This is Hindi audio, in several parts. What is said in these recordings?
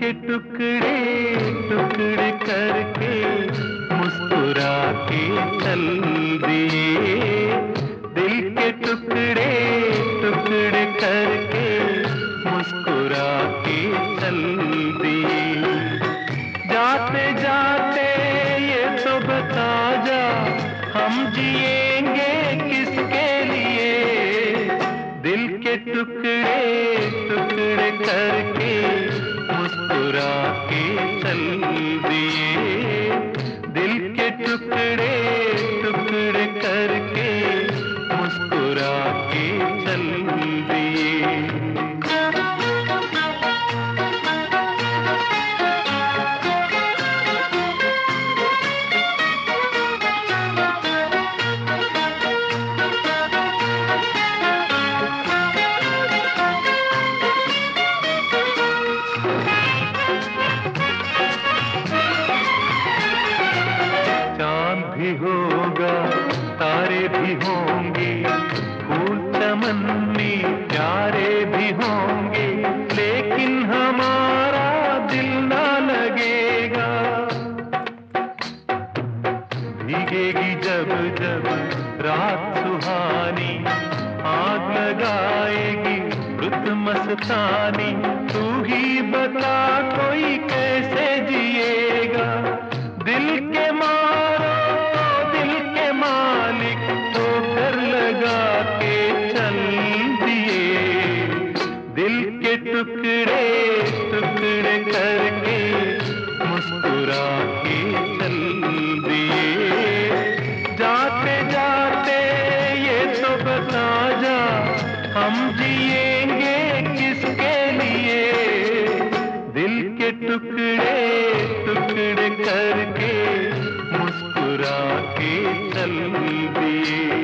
के टुकड़े टुकड़े करके मुस्कुरा के चल दिए। दिल के टुकड़े टुकड़े करके मुस्कुरा के चल दिए। जाते जाते ये तो बता जा, हम जिएंगे किसके लिए। दिल के टुकड़े टुकड़े करके मुस्कुरा के चल दिए। दिल के टुकड़े टुकड़े करके मुस्कुरा के चल दिए। भी होगा, तारे भी होंगे, फूल चमन में प्यारे भी होंगे, लेकिन हमारा दिल ना लगेगा। भीगेगी जब जब रात सुहानी, आग लगाएगी रुत मस्तानी। तू ही बता कोई कैसे जिएगा। दिल के मारो दिल के मालिक ठोकर लगा के चल दिए। दिल के टुकड़े टुकड़े करके मुस्कुरा के चल दिए। जाते जाते ये तो बता जा, हम जिएंगे किसके लिए। दिल के टुकड़े टुकड़े करके मुस्कुरा के चल दिए।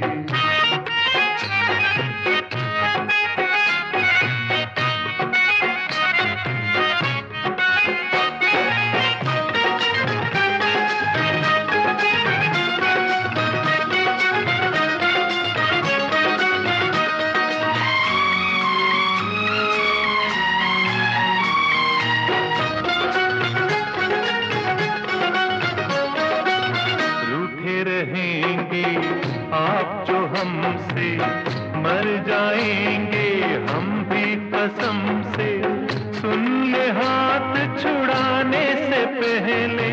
रहेंगे आप जो हमसे, मर जाएंगे हम भी कसम से। सुन ले हाथ छुड़ाने से पहले,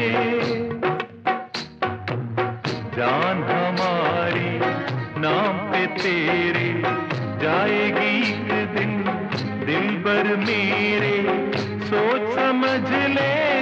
जान हमारी नाम पे तेरे जाएगी एक दिन दिल भर मेरे। सोच समझ ले